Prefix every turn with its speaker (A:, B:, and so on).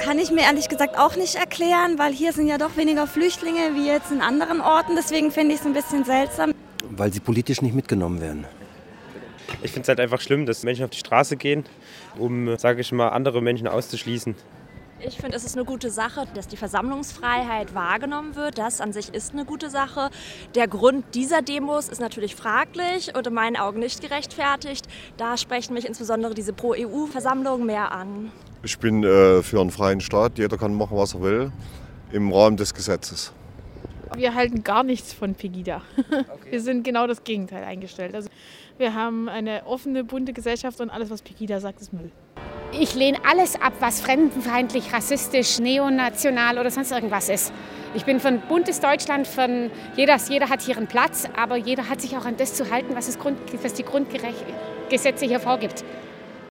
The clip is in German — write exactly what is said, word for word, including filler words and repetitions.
A: kann ich mir ehrlich gesagt auch nicht erklären, weil hier sind ja doch weniger Flüchtlinge wie jetzt in anderen Orten. Deswegen finde ich es ein bisschen seltsam.
B: Weil sie politisch nicht mitgenommen werden.
C: Ich finde es halt einfach schlimm, dass Menschen auf die Straße gehen, um, sage ich mal, andere Menschen auszuschließen.
D: Ich finde, es ist eine gute Sache, dass die Versammlungsfreiheit wahrgenommen wird. Das an sich ist eine gute Sache. Der Grund dieser Demos ist natürlich fraglich und in meinen Augen nicht gerechtfertigt. Da sprechen mich insbesondere diese Pro-E U-Versammlungen mehr an.
E: Ich bin äh, für einen freien Staat. Jeder kann machen, was er will, im Rahmen des Gesetzes.
F: Wir halten gar nichts von Pegida. Okay. Wir sind genau das Gegenteil eingestellt. Also wir haben eine offene, bunte Gesellschaft und alles, was Pegida sagt, ist Müll.
G: Ich lehne alles ab, was fremdenfeindlich, rassistisch, neonational oder sonst irgendwas ist. Ich bin von buntes Deutschland, von jeder, jeder hat hier einen Platz, aber jeder hat sich auch an das zu halten, was, das Grund, was die Grundgesetze hier vorgibt.